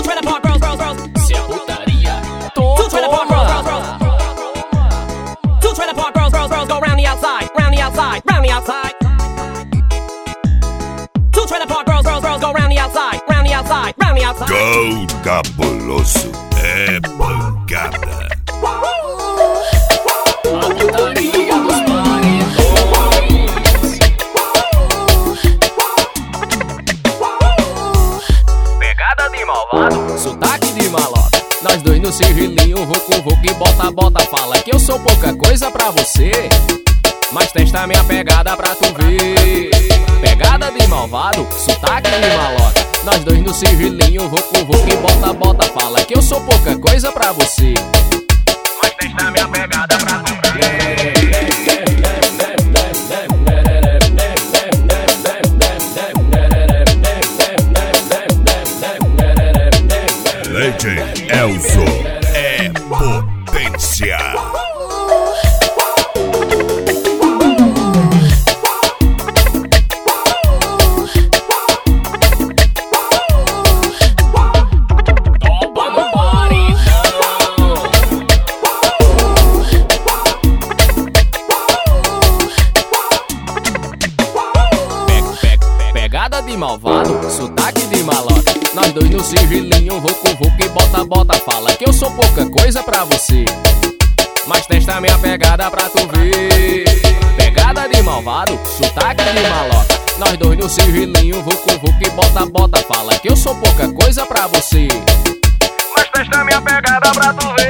Se é putaria, Two trailer park girls, girls, girls. Two trailer park girls, girls, girls go round the outside, round the outside, round the outside. Two trailer park girls, girls, girls go round the outside, round the outside, round the outside. Gol cabuloso é pancada. a putaria dos paredões. Pegada de malvado, Sotaque de maloca, nós dois no sigilinho, vucu e bota, fala que eu sou pouca coisa pra você, mas testa minha pegada pra tu ver. Pegada de malvado, sotaque de maloca, nós dois no sigilinho, vucu e bota, fala que eu sou pouca coisa pra você, mas testa minha pegada pra tu ver. Legend Elzo é potência. topa no paredão. Pegada de malvado, sotaque de maloca, nós dois no sigilinho, vucu e bota, fala que eu sou pouca coisa pra você, mas testa minha pegada pra tu ver. Pegada de malvado, sotaque de maloca, nós dois no sigilinho, vucu e bota, fala que eu sou pouca coisa pra você, Mas testa minha pegada pra tu ver.